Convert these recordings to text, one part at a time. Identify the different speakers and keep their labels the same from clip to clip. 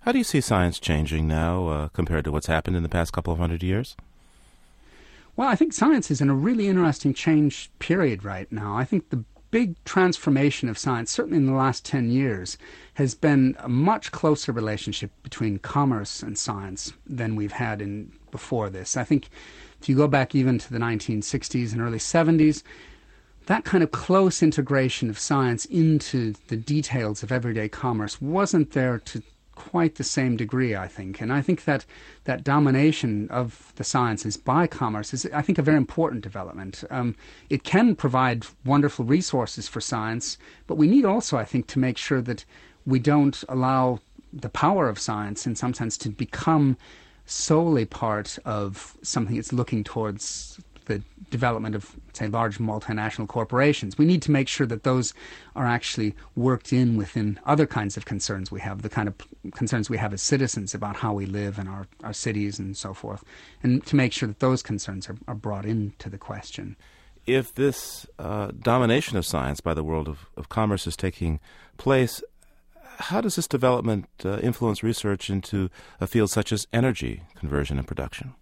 Speaker 1: How do you see science changing now compared to what's happened in the past couple of hundred years?
Speaker 2: Well, I think science is in a really interesting change period right now. I think the big transformation of science, certainly in the last 10 years, has been a much closer relationship between commerce and science than we've had in before this. I think if you go back even to the 1960s and early 70s, that kind of close integration of science into the details of everyday commerce wasn't there to quite the same degree, I think. And I think that that domination of the sciences by commerce is, I think, a very important development. It can provide wonderful resources for science, but we need also, I think, to make sure that we don't allow the power of science, in some sense, to become solely part of something that's looking towards the development of, say, large multinational corporations. We need to make sure that those are actually worked in within other kinds of concerns we have, the kind of concerns we have as citizens about how we live in our cities and so forth, and to make sure that those concerns are brought into the question.
Speaker 1: If this domination of science by the world of commerce is taking place, how does this development influence research into a field such as energy conversion and production?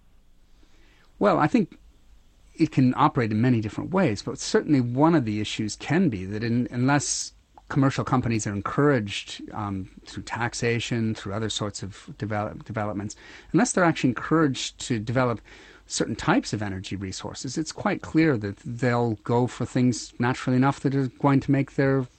Speaker 2: Well, I think it can operate in many different ways, but certainly one of the issues can be that unless commercial companies are encouraged through taxation, through other sorts of developments, unless they're actually encouraged to develop certain types of energy resources, it's quite clear that they'll go for things, naturally enough, that are going to make their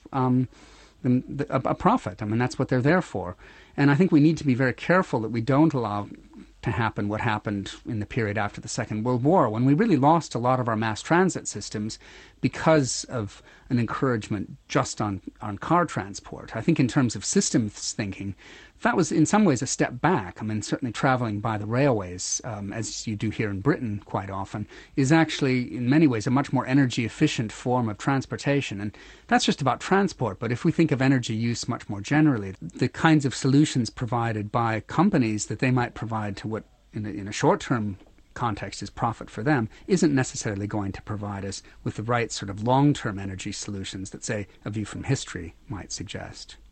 Speaker 2: a profit. I mean, that's what they're there for. And I think we need to be very careful that we don't allow to happen what happened in the period after the Second World War, when we really lost a lot of our mass transit systems because of an encouragement just on car transport. I think in terms of systems thinking, that was in some ways a step back. I mean, certainly travelling by the railways, as you do here in Britain quite often, is actually in many ways a much more energy efficient form of transportation. And that's just about transport. But if we think of energy use much more generally, the kinds of solutions provided by companies that they might provide to what in a short-term context is profit for them isn't necessarily going to provide us with the right sort of long-term energy solutions that, say, A View from History might suggest.